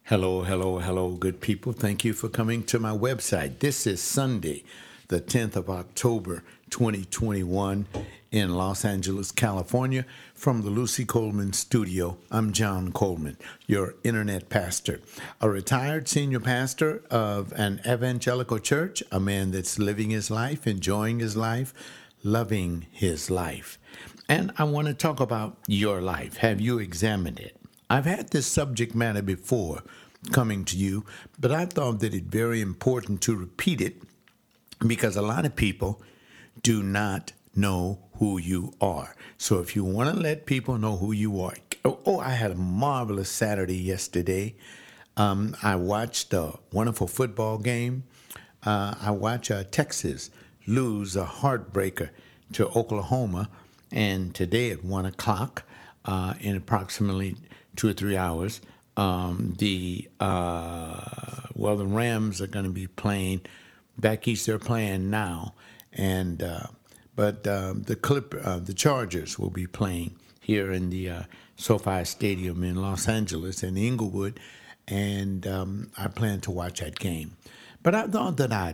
Hello, hello, hello, good people. Thank you for coming to my website. This is Sunday, the 10th of October, 2021, in Los Angeles, California. From the Lucy Coleman Studio, I'm John Coleman, your internet pastor, a retired senior pastor of an evangelical church, a man that's living his life, enjoying his life, loving his life. And I want to talk about your life. Have you examined it? I've had this subject matter before coming to you, but I thought that it's very important to repeat it because a lot of people do not know who you are. So if you want to let people know who you are, I had a marvelous Saturday yesterday. I watched a wonderful football game. I watched Texas lose a heartbreaker to Oklahoma, and today at 1 o'clock, in approximately 2 or 3 hours, the Rams are going to be playing back east. They're playing now, but the Chargers will be playing here in the SoFi Stadium in Los Angeles and Inglewood, and I plan to watch that game. But I thought that I'd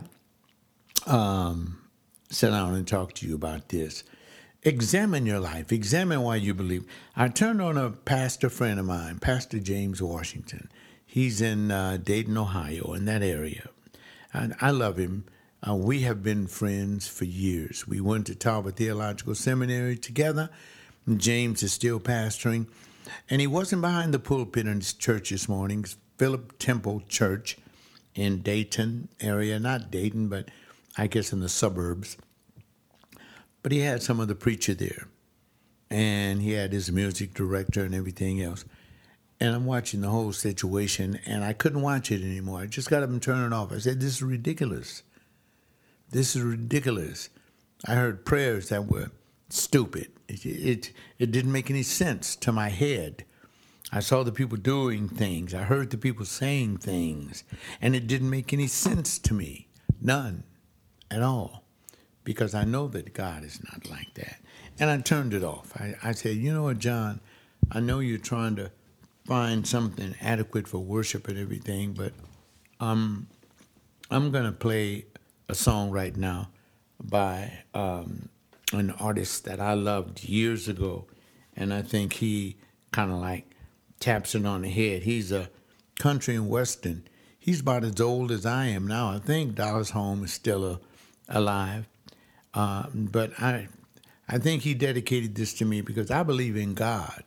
sit down and talk to you about this. Examine your life. Examine why you believe. I turned on a pastor friend of mine, Pastor James Washington. He's in Dayton, Ohio, in that area. And I love him. We have been friends for years. We went to Talbot Theological Seminary together. James is still pastoring. And he wasn't behind the pulpit in his church this morning, Philip Temple Church in Dayton area. Not Dayton, but I guess in the suburbs. But he had some of the preacher there, and he had his music director and everything else. And I'm watching the whole situation, and I couldn't watch it anymore. I just got up and turned it off. I said, this is ridiculous. This is ridiculous. I heard prayers that were stupid. It didn't make any sense to my head. I saw the people doing things. I heard the people saying things, and it didn't make any sense to me. None at all. Because I know that God is not like that. And I turned it off. I said, you know what, John, I know you're trying to find something adequate for worship and everything, but I'm going to play a song right now by an artist that I loved years ago, and I think he kind of like taps it on the head. He's a country and western. He's about as old as I am now. I think Dallas Holm is still alive. But I think he dedicated this to me because I believe in God.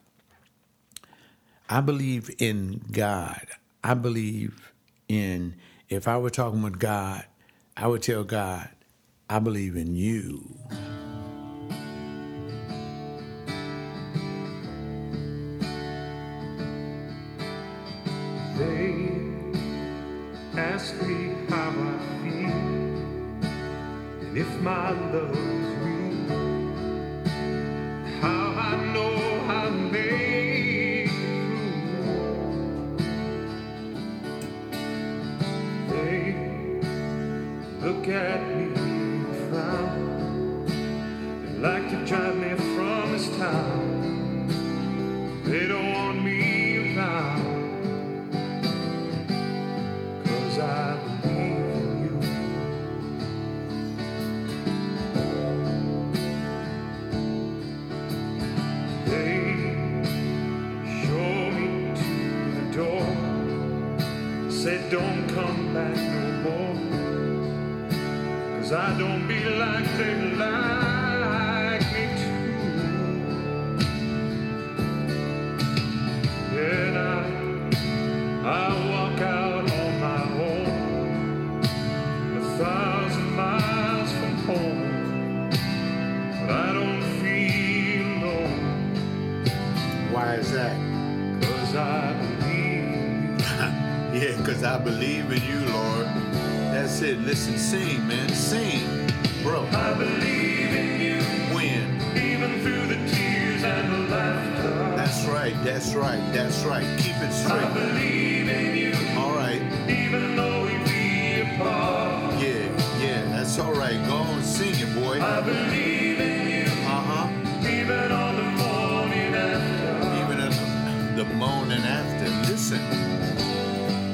I believe in God. I believe in, if I were talking with God, I would tell God, I believe in you. They ask me how I feel. And if my love is real, how I know I made it through. They look at me and frown. They like to drive me from this town. They don't want me around, 'cause I believe in you. Said don't come back no more, 'cause I don't be like they like me to. Then I walk out on my own, 1,000 miles from home, but I don't feel alone. Why is that? 'Cause I believe. Yeah, because I believe in you, Lord. That's it. Listen, sing, man. Sing, bro. I believe in you. When? Even through the tears and the laughter. That's right. That's right. That's right. Keep it straight. I believe in you. All right. Even though we be apart. Yeah. That's all right. Go on, sing it, boy. I believe in you. Even on the morning after. Even on the morning after. Listen.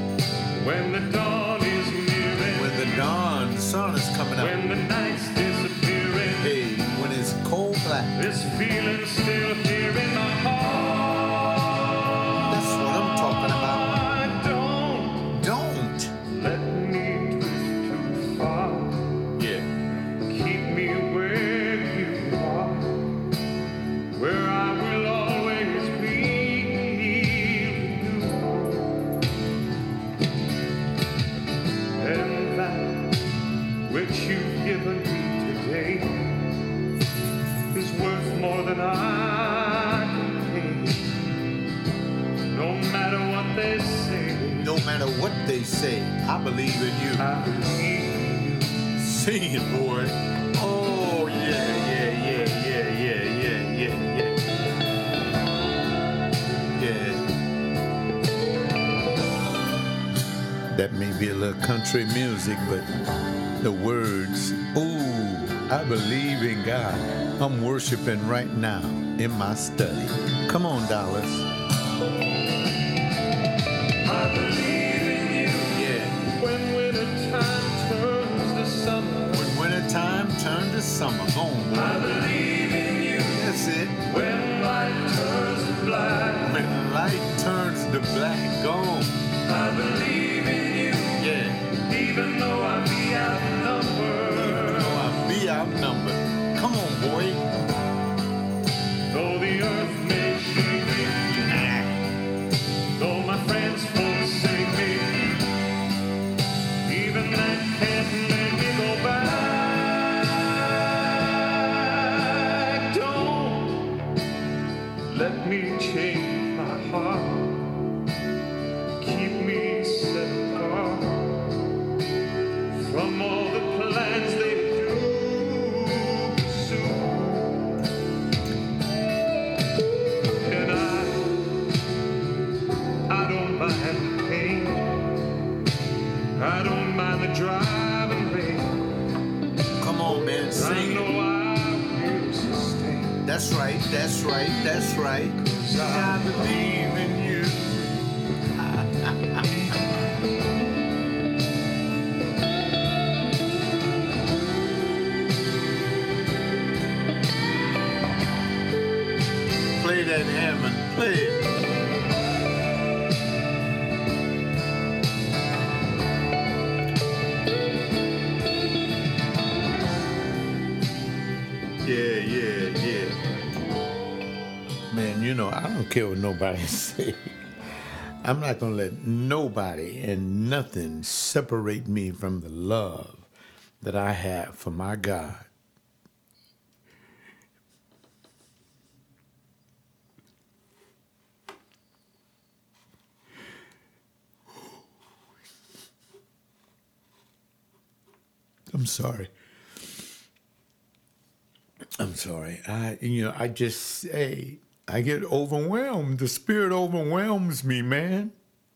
When the dawn is nearing, When the dawn, the sun is coming up. when the night's disappearing, Hey, when it's cold black. this feeling still here in my heart. That's what I'm talking about. Don't Don't. let me drift too far. Yeah. Keep me where you are, where I will always be with you. And that which you've given me today is worth more than I can pay. No matter what they say, No matter what they say, I believe in you. I believe in you. Sing it, boy. Oh, yeah. Yeah. That may be a little country music, but the words, ooh, I believe in God. I'm worshiping right now in my study. Come on, Dallas. I believe in you. Yeah. When winter time turns to summer, When wintertime turns to summer, go on, boy. I believe in you. That's it. When light turns to black, When light turns to black, go on. I believe in you. Yeah. Even though I be outnumbered, No, I'll be outnumbered. Come on, boy. though the earth may shake me, though my friends forsake me, even that can't make me go back. Don't let me change my heart. Keep me set apart from all the plans they do pursue. And I don't mind the pain. I don't mind the driving rain. Come on, man. I Sing know it. I will sustain. That's right. That's right. That's right. I believe in you. Play that Hammond. Play it. Yeah. Man, you know, I don't care what nobody say. I'm not going to let nobody and nothing separate me from the love that I have for my God. I'm sorry. I just say, I get overwhelmed. The Spirit overwhelms me, man.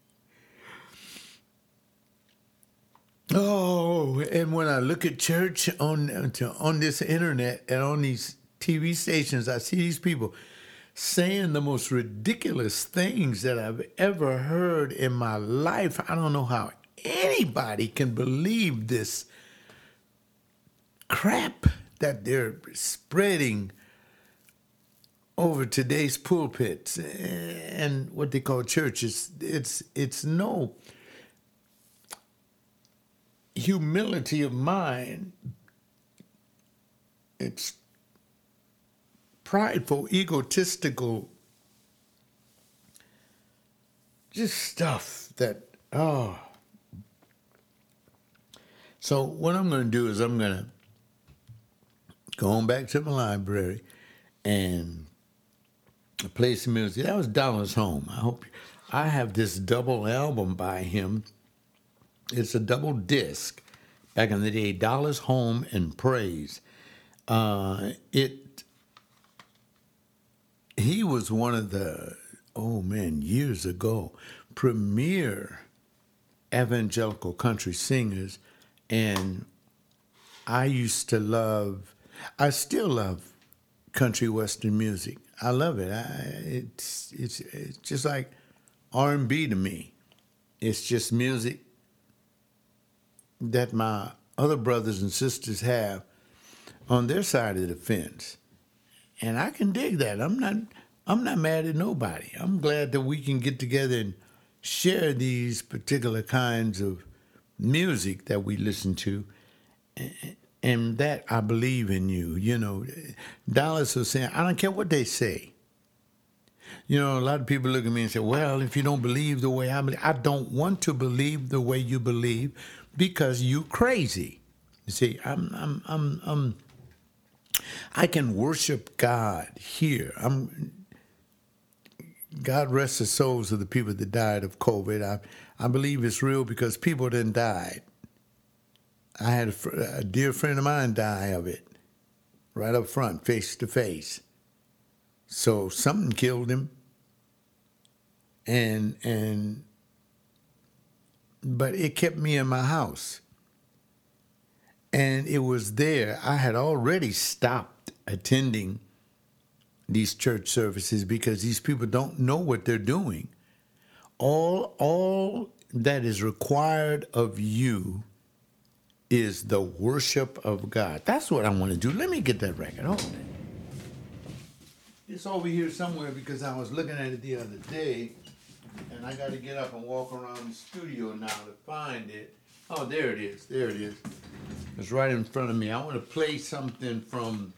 Oh, and when I look at church on this internet and on these TV stations, I see these people saying the most ridiculous things that I've ever heard in my life. I don't know how anybody can believe this crap that they're spreading over today's pulpits and what they call churches. It's no humility of mind. It's prideful, egotistical, just stuff that, oh. So what I'm going to do is I'm going to go on back to the library and play some music. That was Dallas Home. I have this double album by him. It's a double disc. Back in the day, Dallas Home and Praise. He was one of the, years ago, premier evangelical country singers, and I still love country western music. I love it. It's just like R&B to me. It's just music that my other brothers and sisters have on their side of the fence. And I can dig that. I'm not mad at nobody. I'm glad that we can get together and share these particular kinds of music that we listen to. And that I believe in you. You know, Dallas was saying, I don't care what they say. You know, a lot of people look at me and say, well, if you don't believe the way I believe, I don't want to believe the way you believe because you crazy. You see, I can worship God here. God rest the souls of the people that died of COVID. I believe it's real because people then died. I had a dear friend of mine die of it, right up front, face to face. So something killed him, but it kept me in my house. And it was there. I had already stopped attending these church services because these people don't know what they're doing. All that is required of you is the worship of God. That's what I want to do. Let me get that record. Hold it. It's over here somewhere because I was looking at it the other day, and I got to get up and walk around the studio now to find it. Oh, there it is. There it is. It's right in front of me. I want to play something from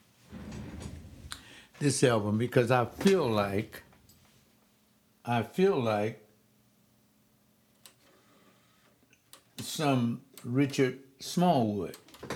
this album because I feel like some Richard Smallwood.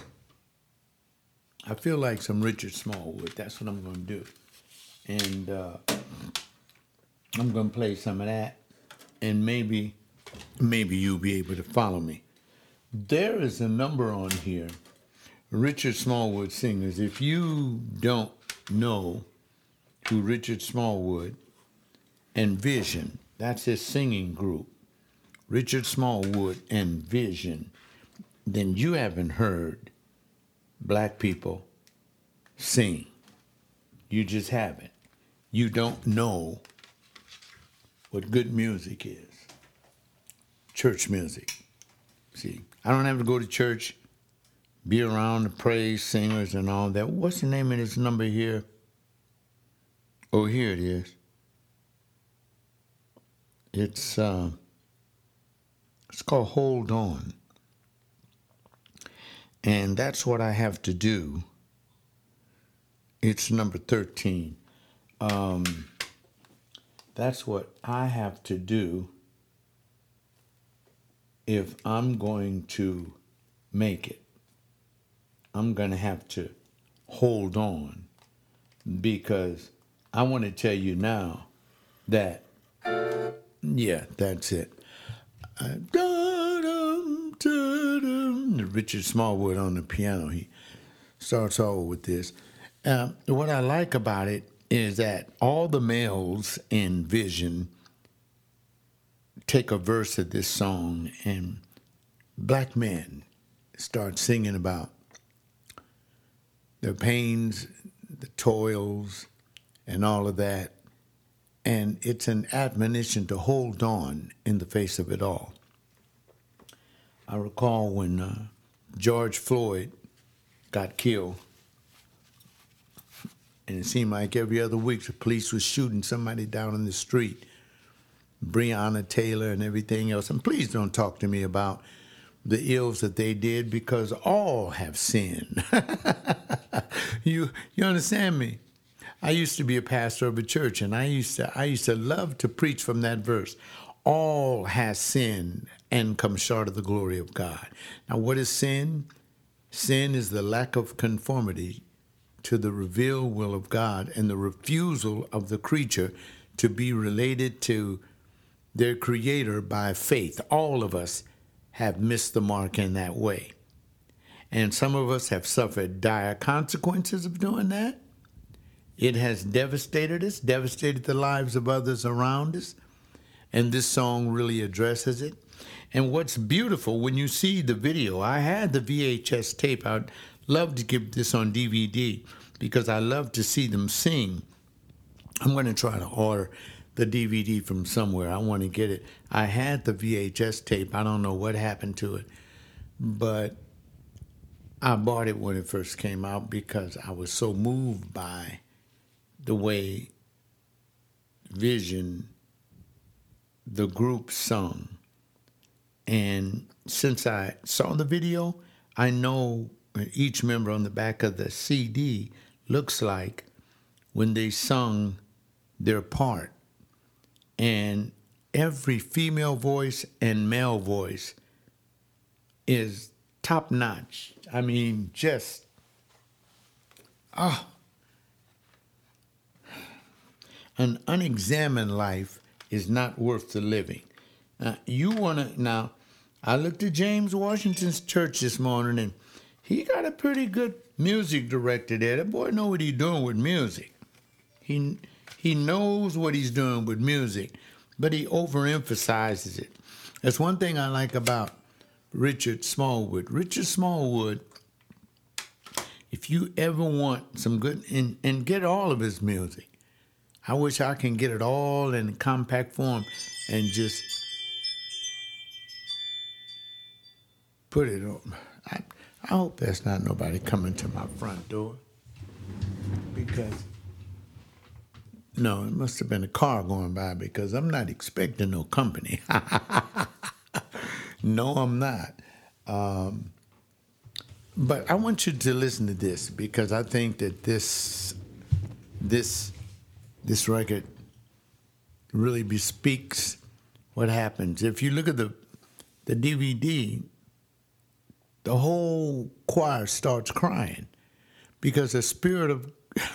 I feel like some Richard Smallwood. That's what I'm going to do. And I'm going to play some of that. And maybe you'll be able to follow me. There is a number on here, Richard Smallwood singers. If you don't know who Richard Smallwood and Vision, that's his singing group, Richard Smallwood and Vision, then you haven't heard black people sing. You just haven't. You don't know what good music is. Church music. See, I don't have to go to church, be around the praise singers and all that. What's the name of this number here? Oh, here it is. It's called Hold On. And that's what I have to do. It's number 13. That's what I have to do if I'm going to make it. I'm going to have to hold on because I want to tell you now that, yeah, that's it. Richard Smallwood on the piano, he starts all with this. What I like about it is that all the males in Vision take a verse of this song and black men start singing about the pains, the toils, and all of that. And it's an admonition to hold on in the face of it all. I recall when George Floyd got killed, and it seemed like every other week the police was shooting somebody down in the street, Breonna Taylor and everything else. And please don't talk to me about the ills that they did because all have sinned. You understand me? I used to be a pastor of a church, and I used to love to preach from that verse. All has sinned and come short of the glory of God. Now, what is sin? Sin is the lack of conformity to the revealed will of God and the refusal of the creature to be related to their creator by faith. All of us have missed the mark in that way. And some of us have suffered dire consequences of doing that. It has devastated us, devastated the lives of others around us. And this song really addresses it. And what's beautiful, when you see the video, I had the VHS tape. I'd love to get this on DVD because I love to see them sing. I'm going to try to order the DVD from somewhere. I want to get it. I had the VHS tape. I don't know what happened to it. but I bought it when it first came out because I was so moved by the way Vision, the group, sung. And since I saw the video, I know each member on the back of the CD looks like when they sung their part. And every female voice and male voice is top notch. I mean, just, an unexamined life is not worth the living. Now, I looked at James Washington's church this morning, and he got a pretty good music director there. That boy know what he's doing with music. He knows what he's doing with music, but he overemphasizes it. That's one thing I like about Richard Smallwood. Richard Smallwood, if you ever want some good, and get all of his music, I wish I can get it all in compact form and just put it on. I hope there's not nobody coming to my front door, because, no, it must have been a car going by, because I'm not expecting no company. No, I'm not. But I want you to listen to this, because I think that this record really bespeaks what happens. If you look at the DVD, the whole choir starts crying because the spirit of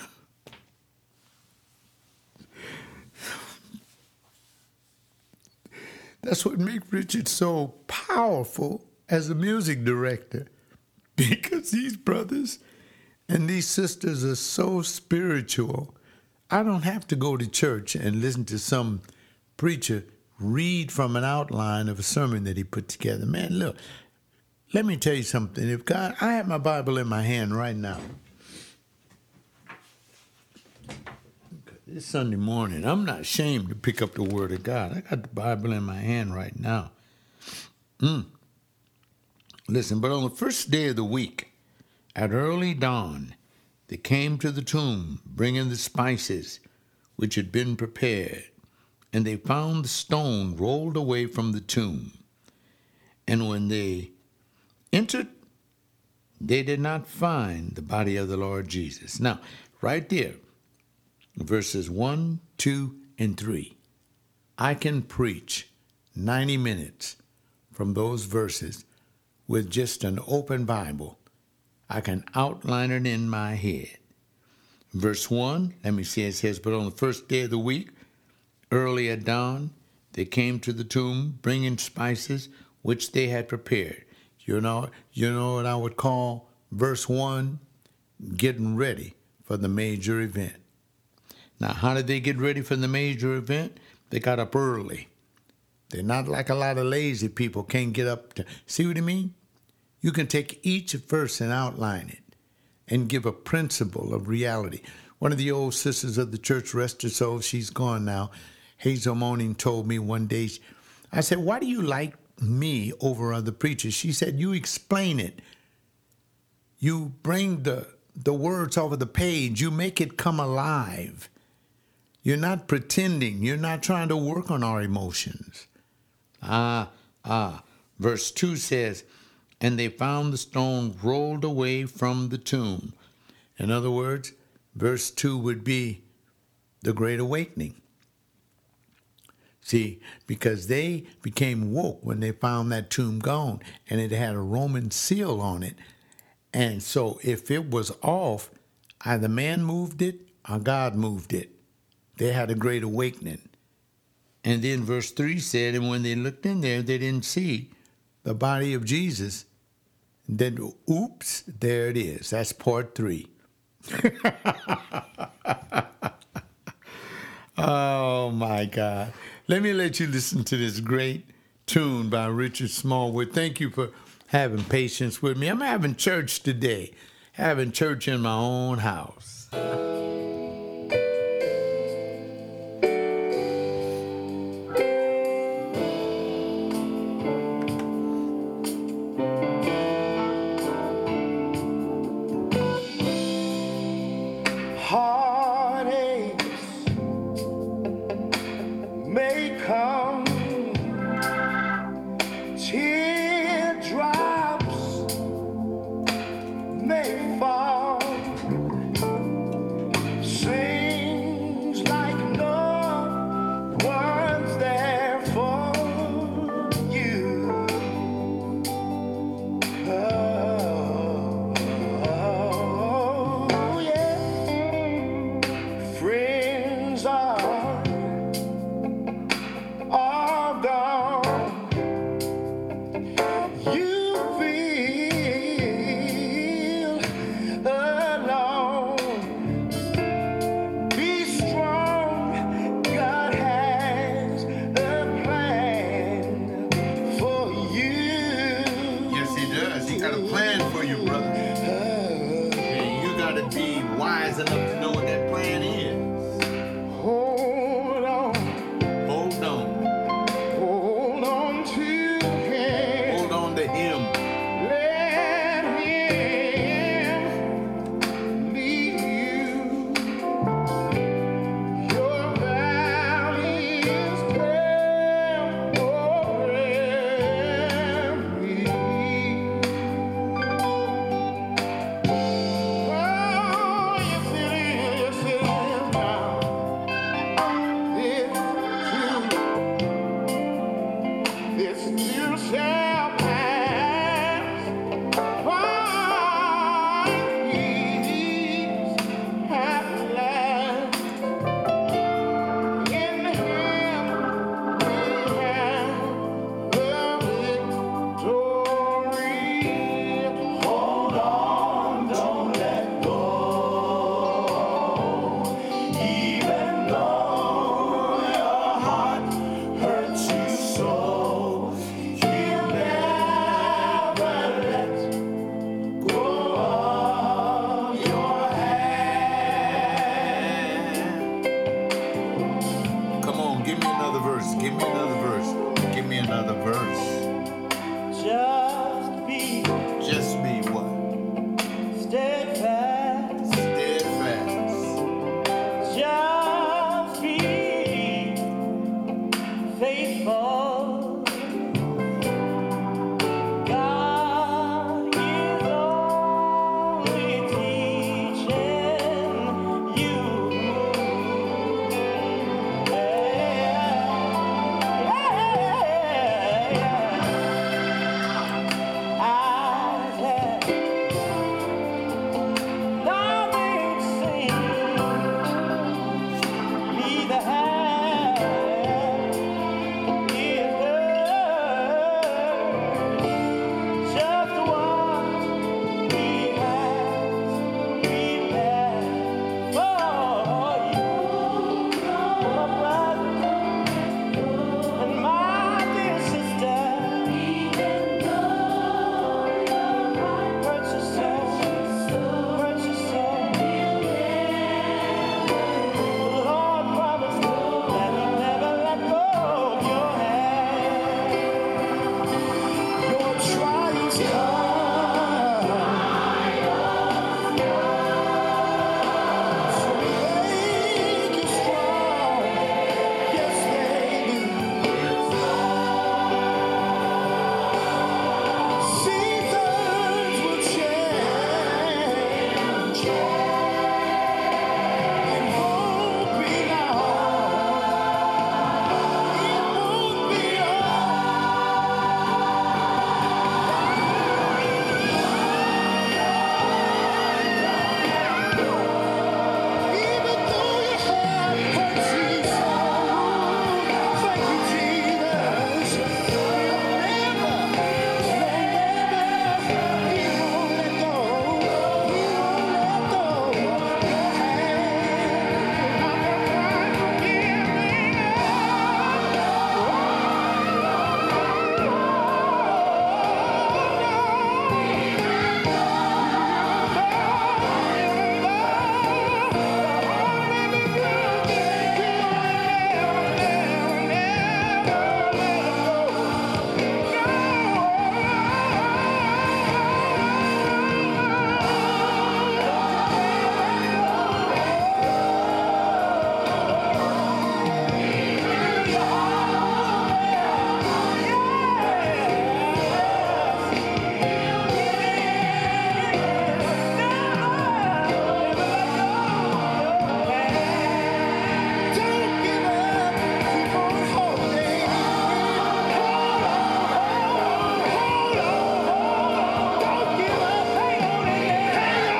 that's what makes Richard so powerful as a music director, because these brothers and these sisters are so spiritual. I don't have to go to church and listen to some preacher read from an outline of a sermon that he put together. Man, look, let me tell you something. If God, I have my Bible in my hand right now. It's Sunday morning. I'm not ashamed to pick up the Word of God. I got the Bible in my hand right now. Listen, but on the first day of the week, at early dawn, they came to the tomb, bringing the spices which had been prepared, and they found the stone rolled away from the tomb. And when they entered, they did not find the body of the Lord Jesus. Now, right there, verses 1, 2, and 3, I can preach 90 minutes from those verses with just an open Bible. I can outline it in my head. Verse 1, let me see, it says, but on the first day of the week, early at dawn, they came to the tomb, bringing spices which they had prepared. You know what I would call verse 1? Getting ready for the major event. Now, how did they get ready for the major event? They got up early. They're not like a lot of lazy people can't get up to, see what I mean? You can take each verse and outline it and give a principle of reality. One of the old sisters of the church, rest her soul, she's gone now, Hazel Moaning, told me one day, I said, why do you like me over other preachers? She said, you explain it. You bring the words over the page. You make it come alive. You're not pretending. You're not trying to work on our emotions. Verse 2 says, and they found the stone rolled away from the tomb. In other words, verse 2 would be the Great Awakening. See, because they became woke when they found that tomb gone, and it had a Roman seal on it. And so if it was off, either man moved it or God moved it. They had a Great Awakening. And then verse 3 said, and when they looked in there, they didn't see the body of Jesus. Then, oops, there it is. That's part 3. Oh, my God. Let me let you listen to this great tune by Richard Smallwood. Thank you for having patience with me. I'm having church today, having church in my own house. shall pass. While peace at last. In Him we have the victory. Hold on, don't let go. Even though your heart hurts you so, He'll never let go of your hand. Come on, give me another verse. Give me another verse. Give me another verse. Just be Just be what? steadfast. Steadfast. Just be faithful. God is only teaching you. I've had nothing seen, neither have ears heard, just what He has prepared for you, my brother and my dear sister. Purchase soul. The Lord promised that He'd never let go of your hand. Your trials come to make you strong. Yes, they do. Seasons will change. It won't be long. It won't be long. Even though your heart hurts you so, thank you, Jesus. He'll never, He won't let go. He won't let go of your hand. I'm Don't give up, keep on holding. Hold on, don't give up, hang on in there.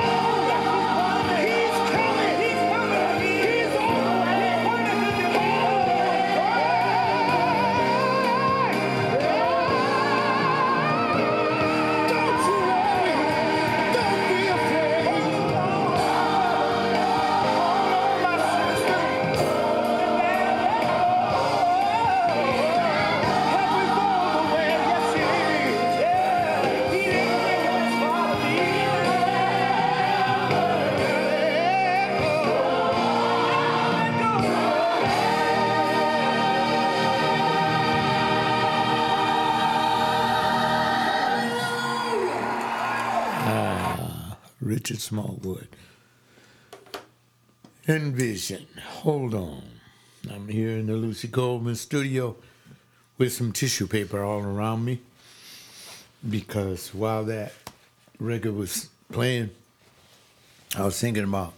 He's coming, he's on the way. Don't you worry, don't be afraid. Hold on, my sister. Richard Smallwood. Envision. Hold on. I'm here in the Lucy Goldman studio with some tissue paper all around me because while that record was playing, I was thinking about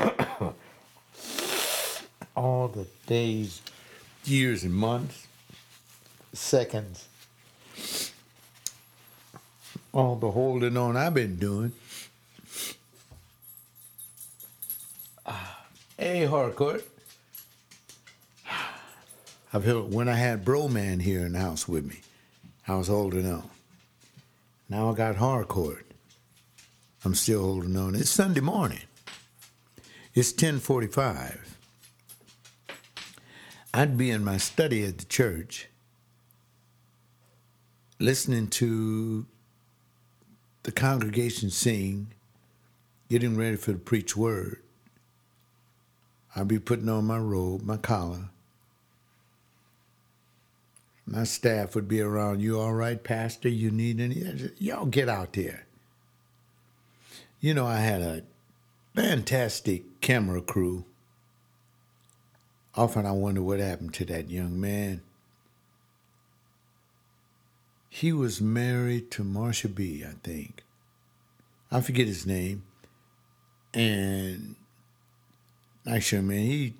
all the days, years, and months seconds. All the holding on I've been doing. Hey, Harcourt. I feel when I had Bro Man here in the house with me, I was holding on. Now I got Harcourt. I'm still holding on. It's Sunday morning. It's 10:45. I'd be in my study at the church listening to the congregation sing, getting ready for the preach word. I'd be putting on my robe, my collar. My staff would be around. You all right, Pastor? You need any? Y'all get out there. You know, I had a fantastic camera crew. Often I wonder what happened to that young man. He was married to Marsha B., I think. I forget his name. And actually, man, he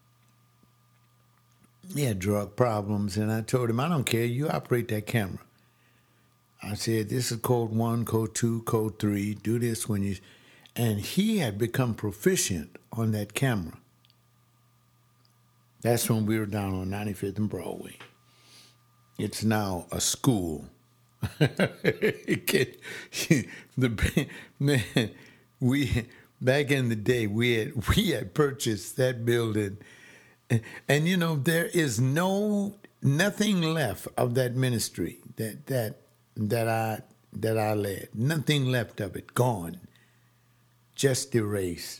had drug problems, and I told him, I don't care, you operate that camera. I said, this is code 1, code 2, code 3, do this when you... And he had become proficient on that camera. That's when we were down on 95th and Broadway. It's now a school. Back in the day, we had purchased that building, and you know there is nothing left of that ministry that I led. Nothing left of it, gone, just erased.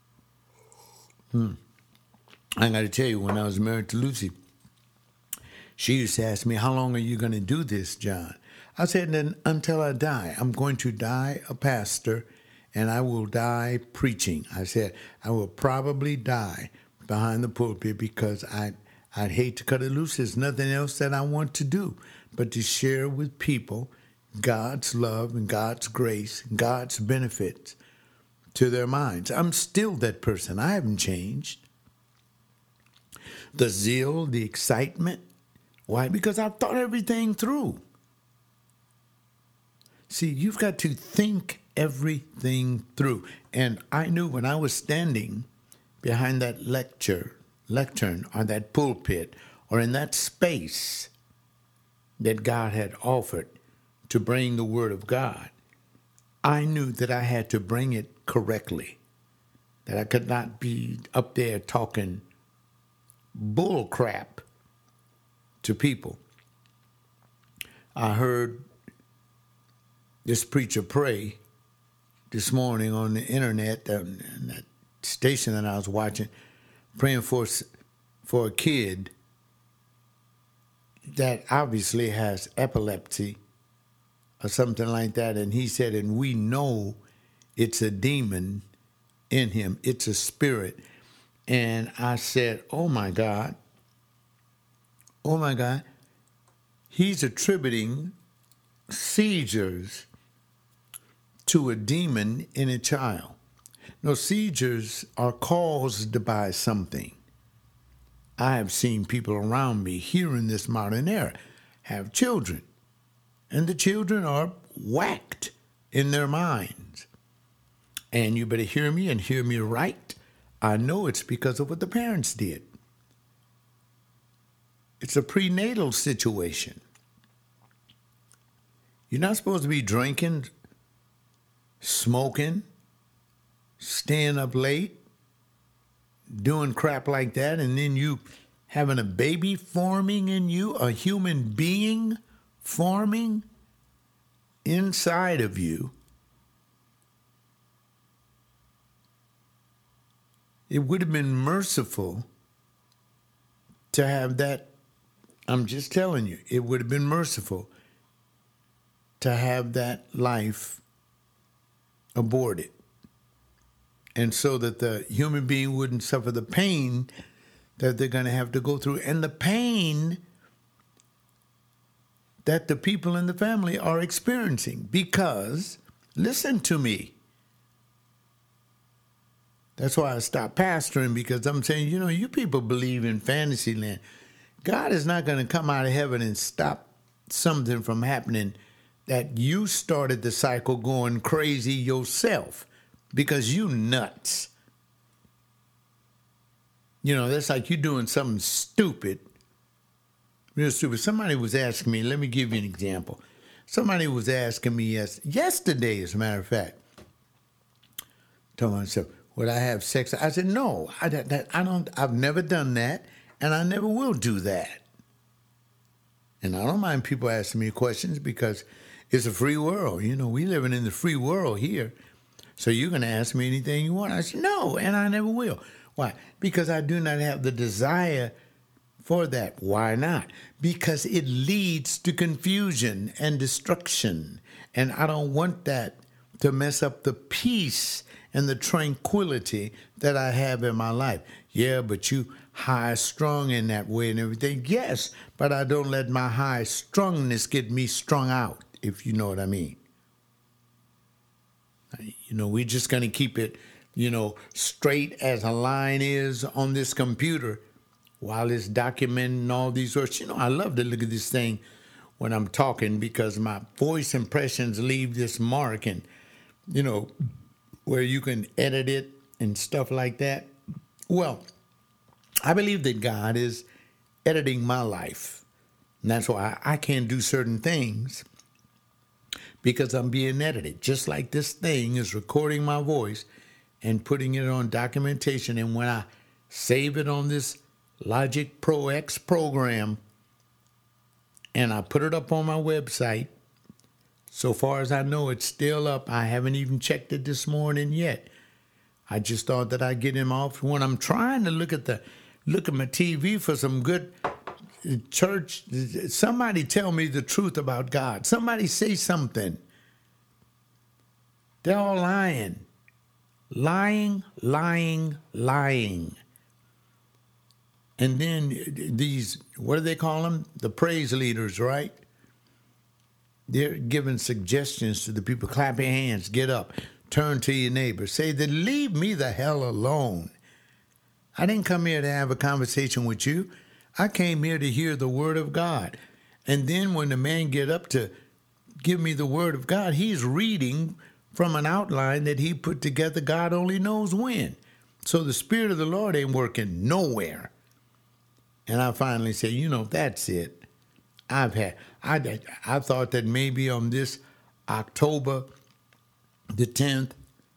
I got to tell you, when I was married to Lucy, she used to ask me, how long are you going to do this, John? I said, then until I die. I'm going to die a pastor, and I will die preaching. I said, I will probably die behind the pulpit because I'd hate to cut it loose. There's nothing else that I want to do but to share with people God's love and God's grace and God's benefits to their minds. I'm still that person. I haven't changed. The zeal, the excitement. Why? Because I've thought everything through. See, you've got to think everything through. And I knew when I was standing behind that lectern or that pulpit or in that space that God had offered to bring the Word of God, I knew that I had to bring it correctly, that I could not be up there talking bull crap to people. I heard this preacher pray this morning on the internet, that station that I was watching, praying for a kid that obviously has epilepsy or something like that. And he said, and we know it's a demon in him. It's a spirit. And I said, oh my God, he's attributing seizures to a demon in a child. No, seizures are caused by something. I have seen people around me here in this modern era have children, and the children are whacked in their minds. And you better hear me and hear me right. I know it's because of what the parents did. It's a prenatal situation. You're not supposed to be drinking, smoking, staying up late, doing crap like that, and then you having a baby forming in you, a human being forming inside of you. It would have been merciful to have that. I'm just telling you, it would have been merciful to have that life aborted. And so that the human being wouldn't suffer the pain that they're going to have to go through, and the pain that the people in the family are experiencing. Because, listen to me, that's why I stopped pastoring, because I'm saying, you know, you people believe in fantasy land. God is not going to come out of heaven and stop something from happening that you started the cycle going crazy yourself because you nuts. You know, that's like you doing something stupid, real stupid. Somebody was asking me, let me give you an example. Somebody was asking me yesterday, as a matter of fact, told myself, would I have sex? I said, no, I don't. I've never done that, and I never will do that. And I don't mind people asking me questions because it's a free world. You know, we living in the free world here. So you're going to ask me anything you want. I said, no, and I never will. Why? Because I do not have the desire for that. Why not? Because it leads to confusion and destruction. And I don't want that to mess up the peace and the tranquility that I have in my life. Yeah, but you high strung in that way and everything. Yes, but I don't let my high strongness get me strung out, if you know what I mean. You know, we're just going to keep it, you know, straight as a line is on this computer while it's documenting all these words. You know, I love to look at this thing when I'm talking because my voice impressions leave this mark and, you know, where you can edit it and stuff like that. Well, I believe that God is editing my life. And that's why I can't do certain things because I'm being edited. Just like this thing is recording my voice and putting it on documentation. And when I save it on this Logic Pro X program and I put it up on my website, so far as I know, it's still up. I haven't even checked it this morning yet. I just thought that I'd get him off. When I'm trying to look at my TV for some good church, somebody tell me the truth about God. Somebody say something. They're all lying. Lying, lying, lying. And then these, what do they call them? The praise leaders, right? They're giving suggestions to the people. Clap your hands, get up, turn to your neighbor. Say that, leave me the hell alone. I didn't come here to have a conversation with you. I came here to hear the word of God. And then when the man get up to give me the word of God, he's reading from an outline that he put together God only knows when. So the Spirit of the Lord ain't working nowhere. And I finally said, you know, that's it. I thought that maybe on this October the 10th,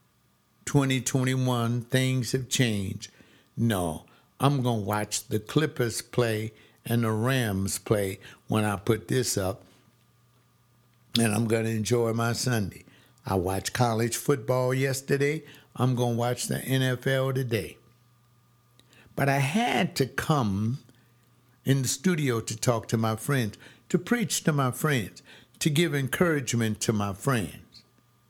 2021, things have changed. No, I'm going to watch the Clippers play and the Rams play when I put this up, and I'm going to enjoy my Sunday. I watched college football yesterday. I'm going to watch the NFL today. But I had to come in the studio to talk to my friends, to preach to my friends, to give encouragement to my friends.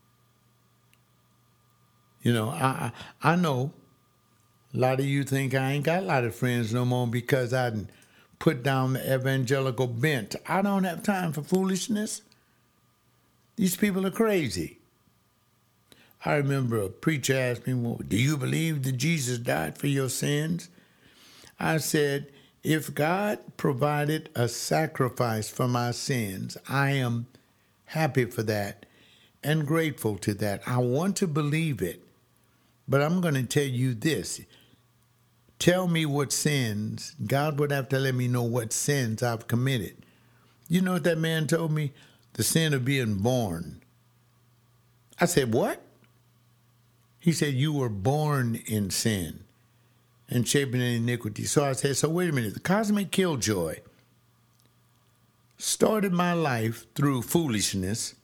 You know, I know a lot of you think I ain't got a lot of friends no more because I done put down the evangelical bent. I don't have time for foolishness. These people are crazy. I remember a preacher asked me, well, do you believe that Jesus died for your sins? I said, if God provided a sacrifice for my sins, I am happy for that and grateful to that. I want to believe it, but I'm going to tell you this. Tell me what sins. God would have to let me know what sins I've committed. You know what that man told me? The sin of being born. I said, what? He said, you were born in sin and shaping in iniquity. So I said, so wait a minute. The cosmic killjoy started my life through foolishness,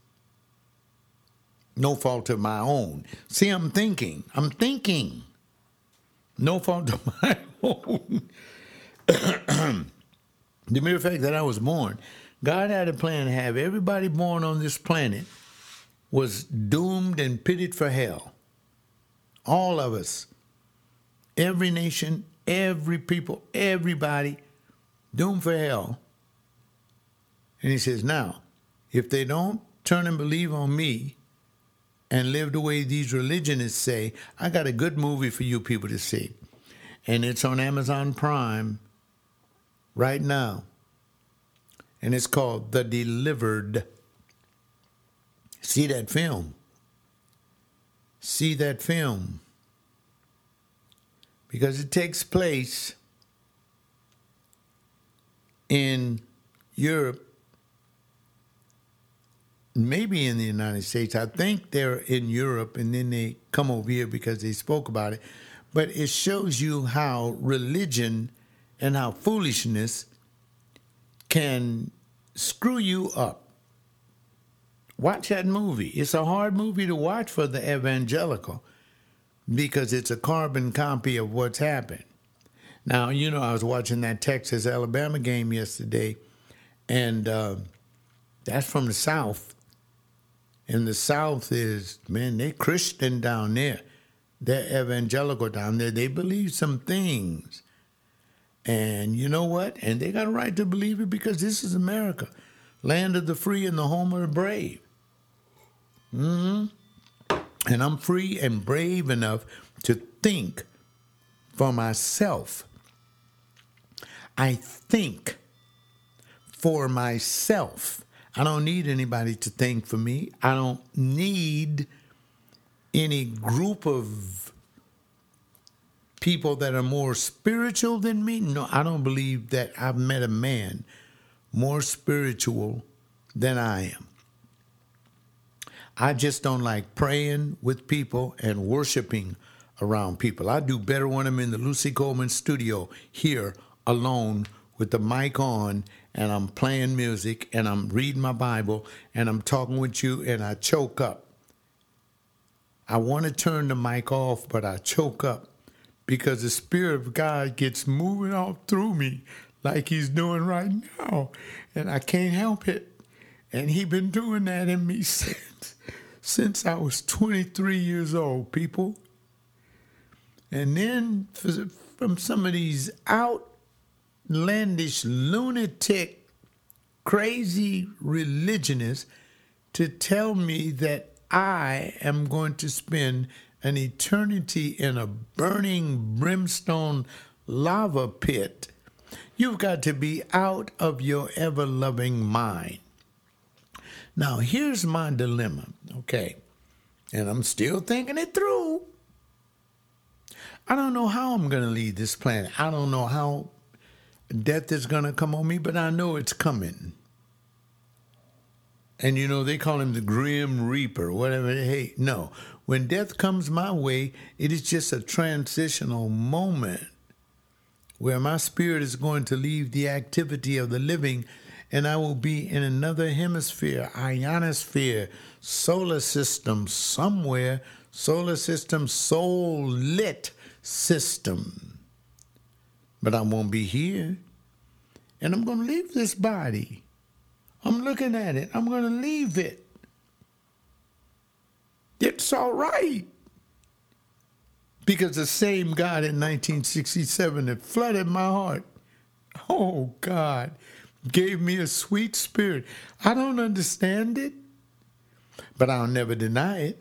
no fault of my own. See, I'm thinking. No fault of my own. The mere fact that I was born, God had a plan to have everybody born on this planet was doomed and pitted for hell. All of us. Every nation, every people, everybody doomed for hell. And he says, now, if they don't turn and believe on me and live the way these religionists say, I got a good movie for you people to see. And it's on Amazon Prime right now, and it's called The Delivered. See that film. See that film. Because it takes place in Europe, maybe in the United States. I think they're in Europe and then they come over here because they spoke about it. But it shows you how religion and how foolishness can screw you up. Watch that movie. It's a hard movie to watch for the evangelical because it's a carbon copy of what's happened. Now, you know, I was watching that Texas-Alabama game yesterday, and that's from the South. And the South is, man, they're Christian down there. They're evangelical down there. They believe some things. And you know what? And they got a right to believe it because this is America, land of the free and the home of the brave. And I'm free and brave enough to think for myself. I think for myself. I don't need anybody to think for me. I don't need any group of people that are more spiritual than me. No, I don't believe that I've met a man more spiritual than I am. I just don't like praying with people and worshiping around people. I do better when I'm in the Lucy Coleman studio here alone with the mic on and I'm playing music and I'm reading my Bible and I'm talking with you and I choke up. I want to turn the mic off, but I choke up because the Spirit of God gets moving all through me like he's doing right now. And I can't help it. And he's been doing that in me since I was 23 years old, people. And then from some of these outlandish, lunatic, crazy religionists to tell me that I am going to spend an eternity in a burning brimstone lava pit. You've got to be out of your ever-loving mind. Now, here's my dilemma, okay? And I'm still thinking it through. I don't know how I'm going to leave this planet. I don't know how death is going to come on me, but I know it's coming. And, you know, they call him the Grim Reaper, whatever. Hey, no. When death comes my way, it is just a transitional moment where my spirit is going to leave the activity of the living and I will be in another hemisphere, ionosphere, solar system somewhere, solar system, soul-lit system. But I won't be here. And I'm going to leave this body. I'm looking at it. I'm going to leave it. It's all right. Because the same God in 1967 that flooded my heart, oh God, gave me a sweet spirit. I don't understand it, but I'll never deny it.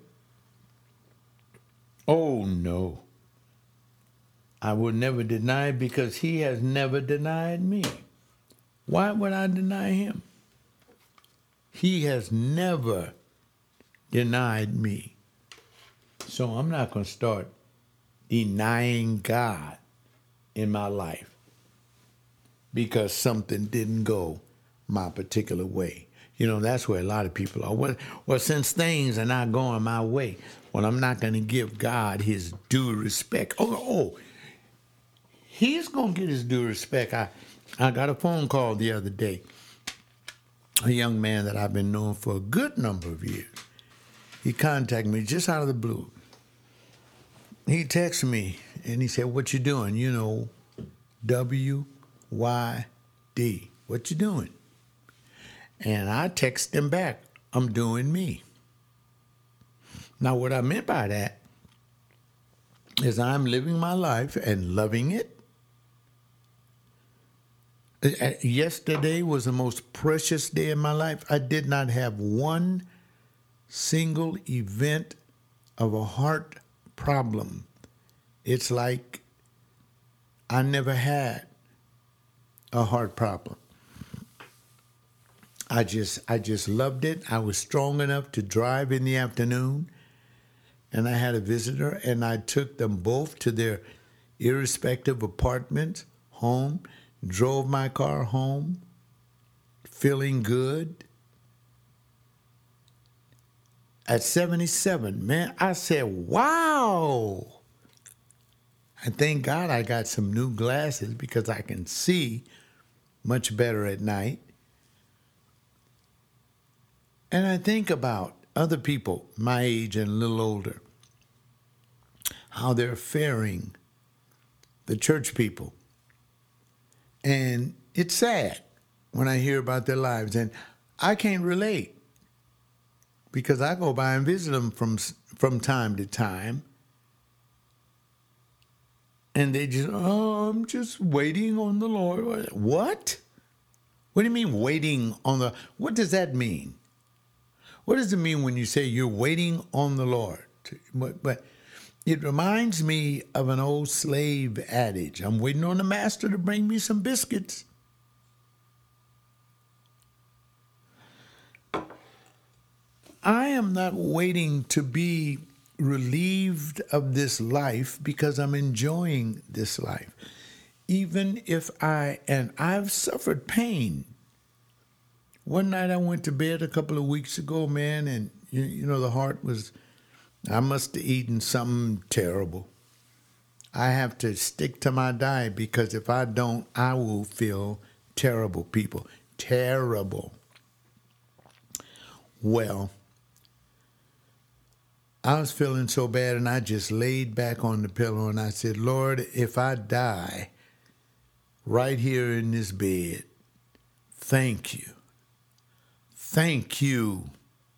Oh no. I will never deny it because he has never denied me. Why would I deny him? He has never denied me. So I'm not going to start denying God in my life because something didn't go my particular way. You know, that's where a lot of people are. Well, since things are not going my way, well, I'm not going to give God his due respect. He's going to get his due respect. I got a phone call the other day. A young man that I've been knowing for a good number of years. He contacted me just out of the blue. He texted me and he said, "What you doing?" You know, WYD. What you doing? And I texted him back, "I'm doing me." Now, what I meant by that is I'm living my life and loving it. Yesterday was the most precious day in my life. I did not have one single event of a heart problem. It's like I never had a heart problem. I just loved it. I was strong enough to drive in the afternoon, and I had a visitor, and I took them both to their irrespective apartments, home, drove my car home, feeling good. At 77, man, I said, wow. And thank God I got some new glasses because I can see much better at night. And I think about other people my age and a little older, how they're faring, the church people. And it's sad when I hear about their lives. And I can't relate because I go by and visit them from time to time. And they just, I'm just waiting on the Lord. What? What do you mean waiting on the, what does that mean? What does it mean when you say you're waiting on the Lord? But it reminds me of an old slave adage. I'm waiting on the master to bring me some biscuits. I am not waiting to be relieved of this life because I'm enjoying this life. Even if I've suffered pain. One night I went to bed a couple of weeks ago, man, and you know the heart was, I must have eaten something terrible. I have to stick to my diet because if I don't, I will feel terrible, people. Terrible. Well, I was feeling so bad, and I just laid back on the pillow, and I said, Lord, if I die right here in this bed, thank you. Thank you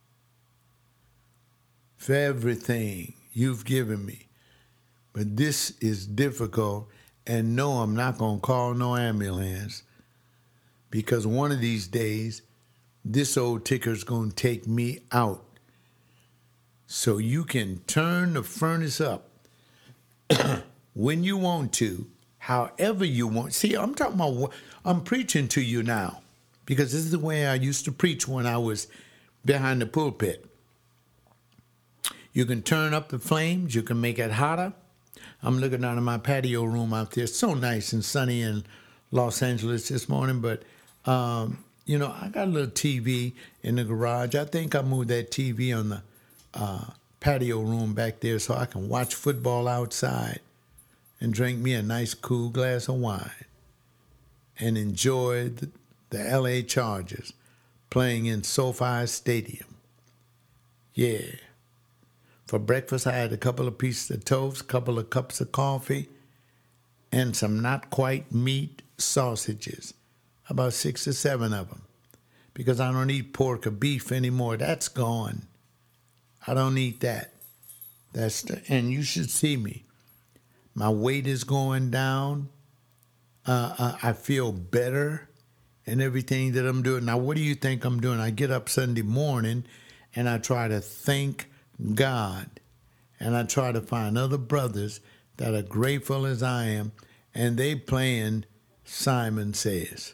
for everything you've given me. But this is difficult, and no, I'm not going to call no ambulance because one of these days, this old ticker's going to take me out. So you can turn the furnace up when you want to, however you want. See, I'm talking about, I'm preaching to you now because this is the way I used to preach when I was behind the pulpit. You can turn up the flames. You can make it hotter. I'm looking out of my patio room out there. It's so nice and sunny in Los Angeles this morning, but you know, I got a little TV in the garage. I think I moved that TV on the patio room back there so I can watch football outside and drink me a nice cool glass of wine and enjoy the LA Chargers playing in SoFi Stadium. Yeah. For breakfast, I had a couple of pieces of toast, a couple of cups of coffee, and some not quite meat sausages, about 6 or 7 of them, because I don't eat pork or beef anymore. That's gone. I don't eat that. And you should see me. My weight is going down. I feel better in everything that I'm doing. Now, what do you think I'm doing? I get up Sunday morning and I try to thank God. And I try to find other brothers that are grateful as I am. And they playing Simon Says.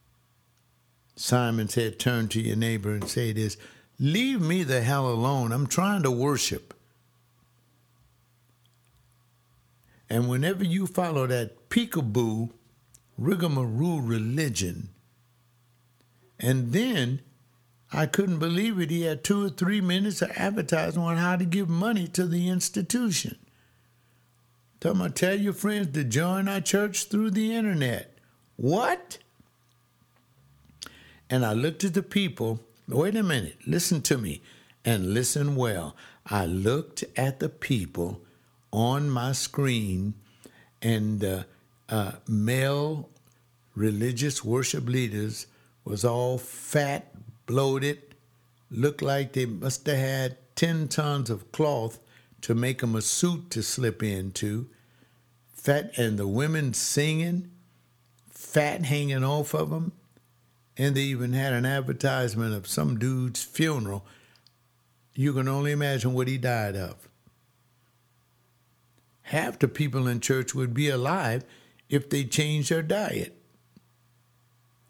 Simon said, turn to your neighbor and say this, leave me the hell alone. I'm trying to worship. And whenever you follow that peekaboo, rigmarole religion, and then I couldn't believe it. He had 2 or 3 minutes of advertising on how to give money to the institution. Tell your friends to join our church through the internet. What? And I looked at the people. Wait a minute. Listen to me and listen well. I looked at the people on my screen, and male religious worship leaders was all fat, bloated, looked like they must have had 10 tons of cloth to make them a suit to slip into. Fat, and the women singing, fat hanging off of them. And they even had an advertisement of some dude's funeral. You can only imagine what he died of. Half the people in church would be alive if they changed their diet.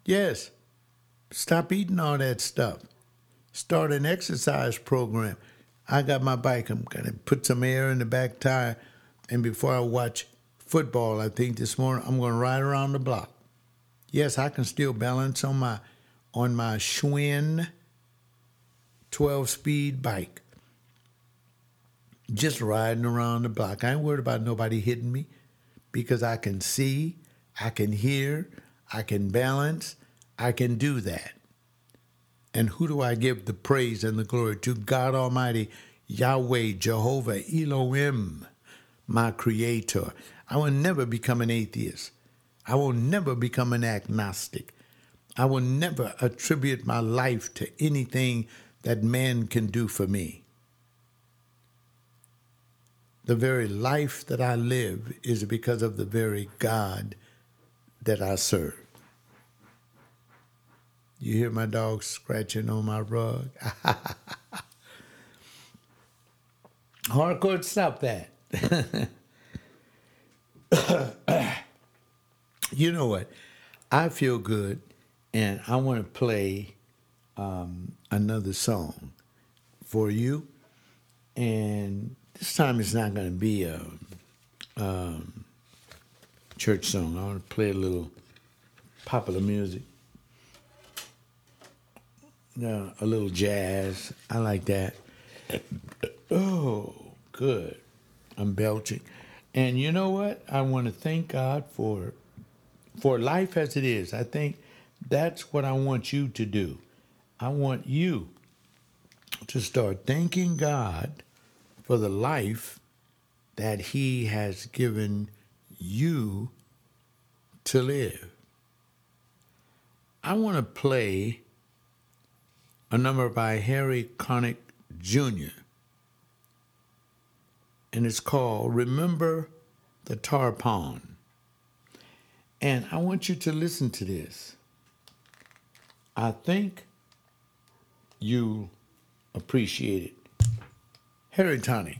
Yes, stop eating all that stuff. Start an exercise program. I got my bike. I'm going to put some air in the back tire. And before I watch football, I think this morning, I'm going to ride around the block. Yes, I can still balance on my Schwinn 12-speed bike. Just riding around the block. I ain't worried about nobody hitting me because I can see, I can hear, I can balance, I can do that. And who do I give the praise and the glory to? God Almighty, Yahweh, Jehovah, Elohim, my creator. I will never become an atheist. I will never become an agnostic. I will never attribute my life to anything that man can do for me. The very life that I live is because of the very God that I serve. You hear my dog scratching on my rug? Hardcore, stop that. You know what? I feel good, and I want to play another song for you. And this time it's not going to be a church song. I want to play a little popular music. A little jazz. I like that. Oh, good. I'm belching. And you know what? I want to thank God for life as it is. I think that's what I want you to do. I want you to start thanking God for the life that He has given you to live. I want to play a number by Harry Connick Jr., and it's called Remember the Tar Pond. And I want you to listen to this. I think you appreciate it. Harry Connick.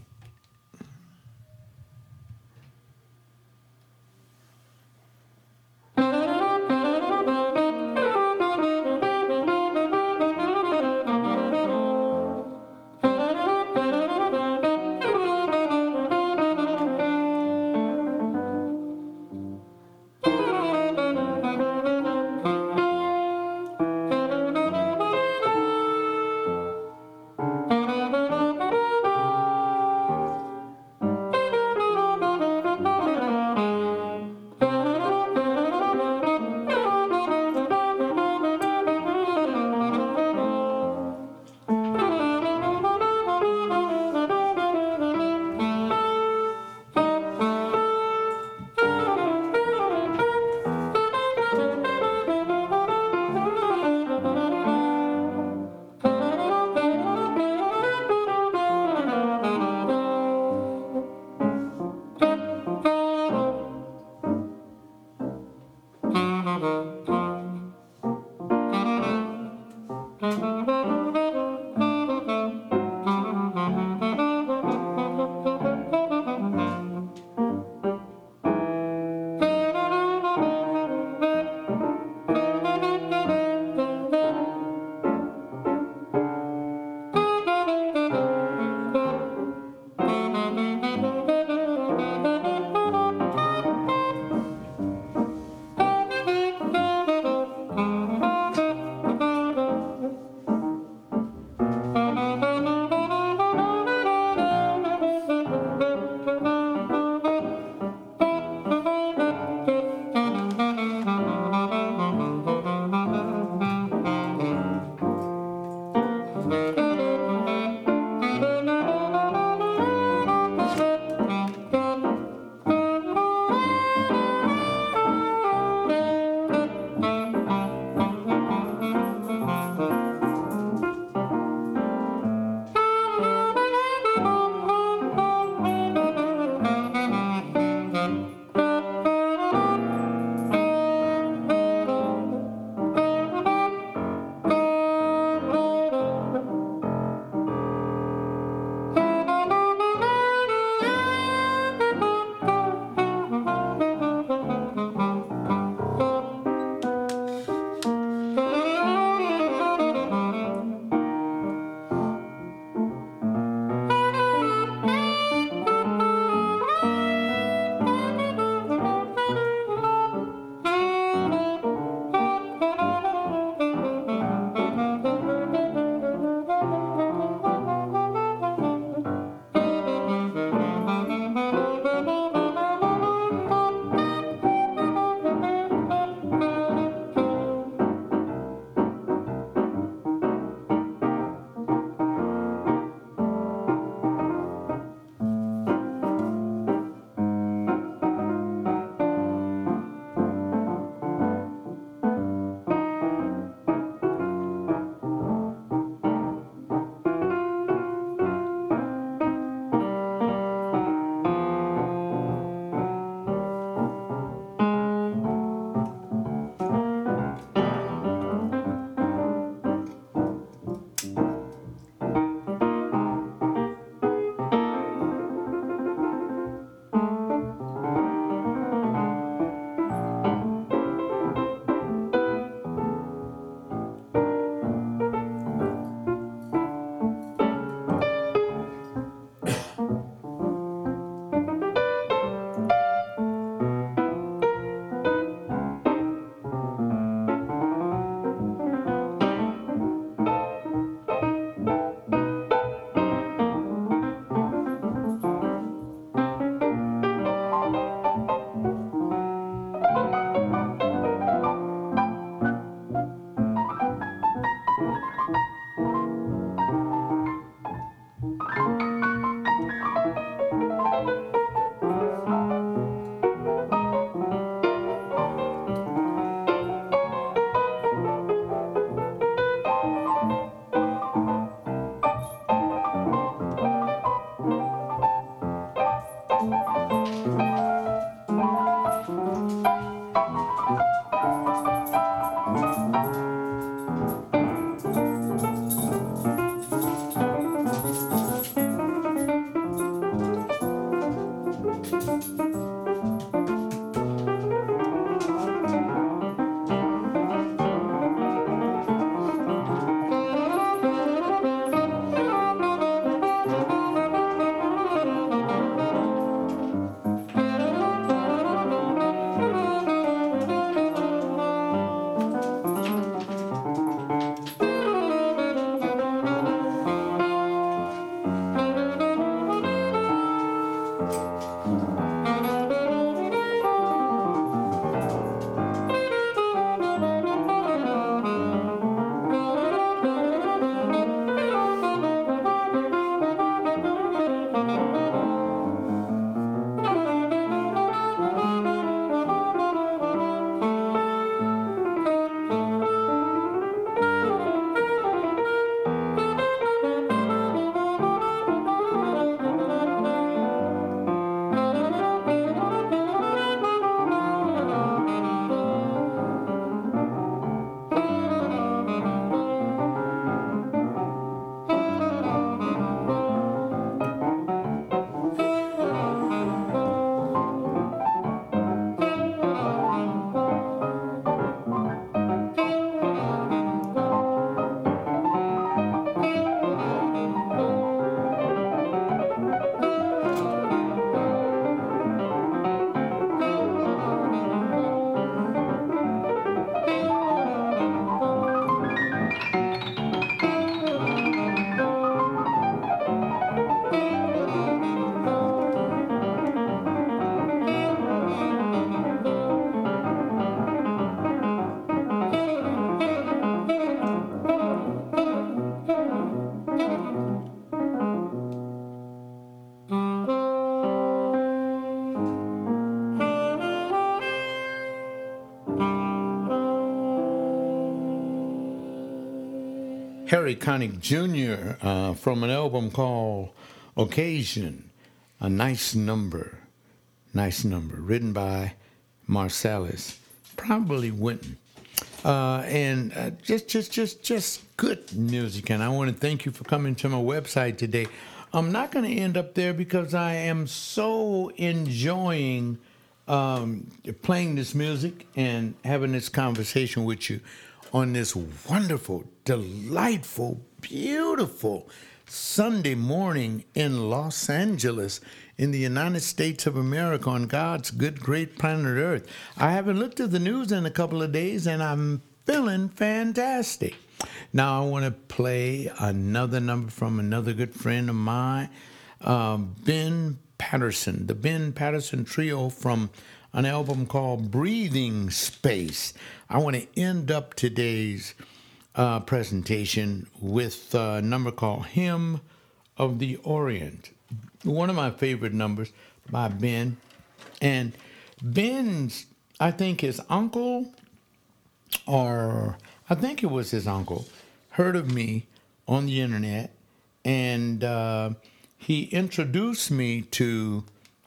Harry Connick Jr. From an album called Occasion, a nice number, written by Marsalis, probably Winton. And just good music. And I want to thank you for coming to my website today. I'm not going to end up there because I am so enjoying playing this music and having this conversation with you on this wonderful, delightful, beautiful Sunday morning in Los Angeles, in the United States of America, on God's good, great planet Earth. I haven't looked at the news in a couple of days, and I'm feeling fantastic. Now I want to play another number from another good friend of mine, Ben Patterson, the Ben Patterson Trio, from an album called Breathing Space. I want to end up today's presentation with a number called Hymn of the Orient, one of my favorite numbers by Ben. And Ben's, I think his uncle, or I think it was his uncle, heard of me on the internet, and he introduced me to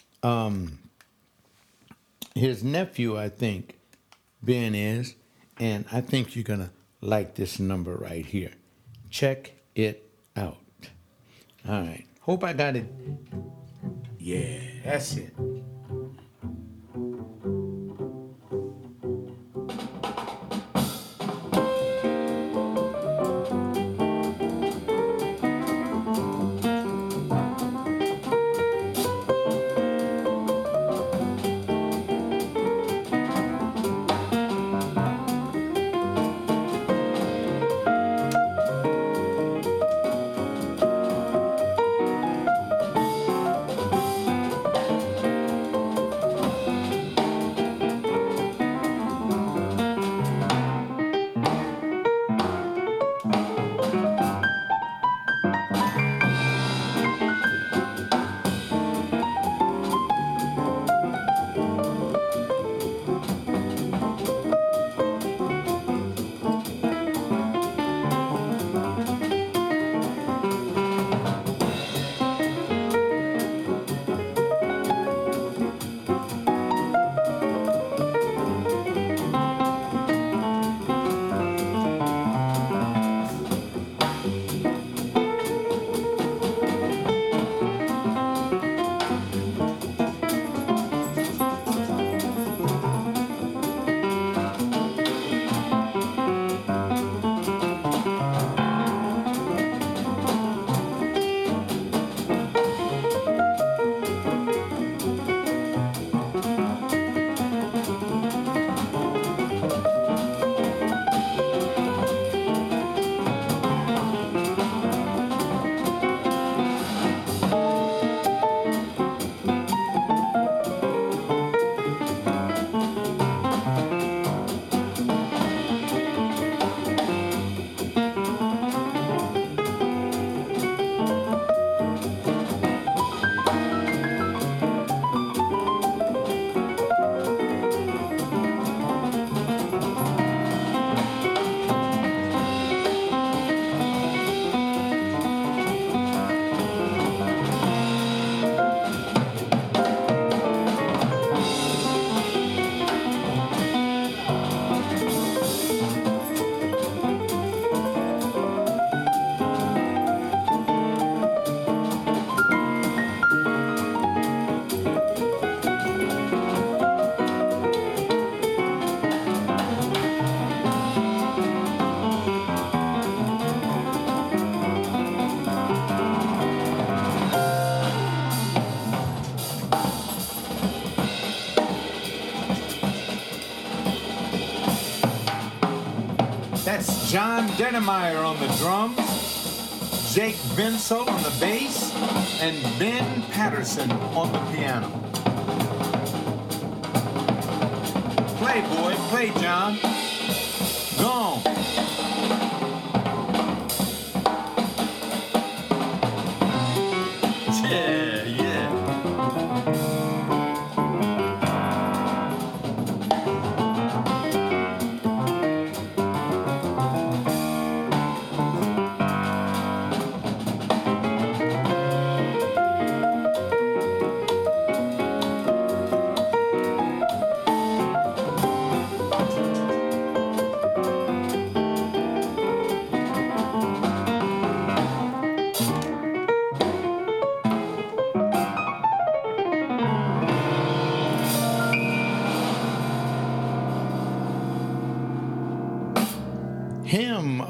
his nephew, I think Ben is, and I think you're going to like this number right here. Check it out. All right. Hope I got it. Yeah, that's it. That's John Dedemeyer on the drums, Jake Vinsel on the bass, and Ben Patterson on the piano. Play, boy, play, John. Go on. Yeah, yeah.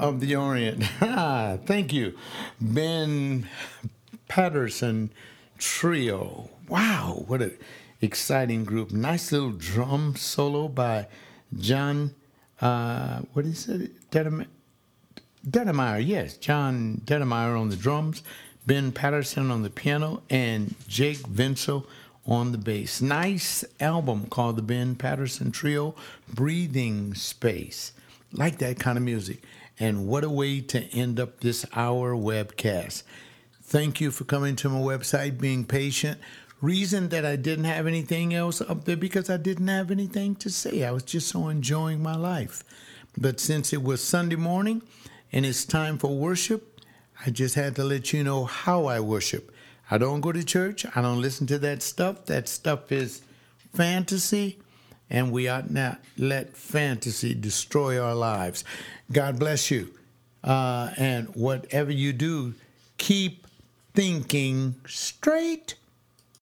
of the Orient. Thank you. Ben Patterson Trio. Wow, what an exciting group. Nice little drum solo by John, what is it? Dedemeyer, yes. John Dedemeyer on the drums, Ben Patterson on the piano, and Jake Vinsel on the bass. Nice album called the Ben Patterson Trio, Breathing Space. Like that kind of music. And what a way to end up this hour webcast. Thank you for coming to my website, being patient. Reason that I didn't have anything else up there because I didn't have anything to say. I was just so enjoying my life. But since it was Sunday morning and it's time for worship, I just had to let you know how I worship. I don't go to church. I don't listen to that stuff. That stuff is fantasy, and we ought not let fantasy destroy our lives. God bless you. And whatever you do, keep thinking straight.